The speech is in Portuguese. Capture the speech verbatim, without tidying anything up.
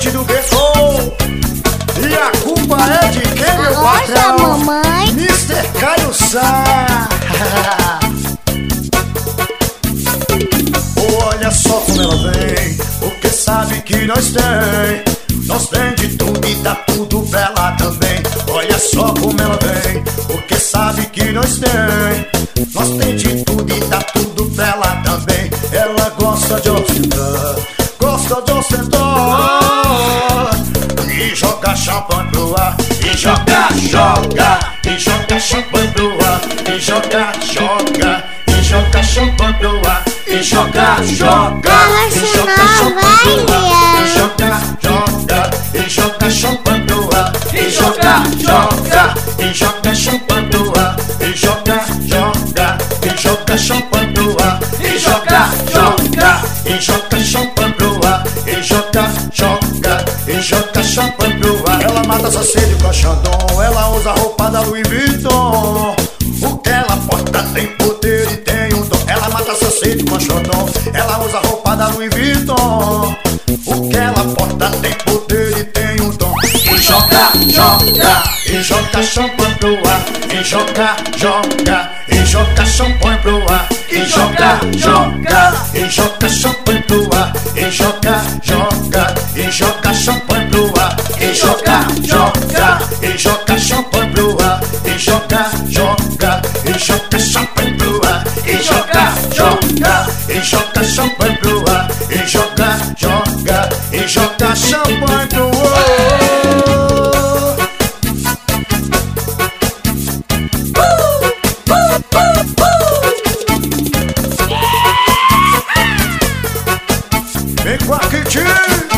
Diretamente do Beco. E a culpa é de quem, meu Nossa, patrão? mamãe. mister Caio Sá. Olha só como ela vem, porque sabe que nós tem. Nós tem de tudo e dá tudo pra ela também. Olha só como ela vem, porque sabe que nós tem. Nós tem de tudo e dá tudo pra ela também. Ela gosta de ostentar, gosta de ostentar, e joga champanhe pro ar, e joga, joga, e joga champanhe pro ar, e joga, joga, e joga champanhe pro ar, e joga, joga, e joga champanhe pro ar, e joga, joga, e joga champanhe pro ar, e joga, joga, e joga champanhe pro ar, e joga, joga, e joga champanhe pro ar, e joga, joga, e joga champanhe pro ar, e joga, joga, e joga champanhe pro ar. Ela mata sua sede com a Chandon, ela usa roupa da Louis Vuitton. O que ela porta tem poder e tem um dom. Ela mata sua sede com a Chandon, ela usa roupa da Louis Vuitton. O que ela porta tem poder e tem um dom. E joga, joga, e joga champanhe pro ar, e joga, joga, e joga champanhe pro ar, e joga, joga, e joga champanhe pro ar, e joga, joga, e joga champanhe pro ar, e joga, joga, e joga champanhe pro ar, e joga, joga, e joga champanhe pro ar, e joga, joga, e joga champanhe pro ar, e joga, joga, e joga champanhe pro ar. Vem com a Kitty.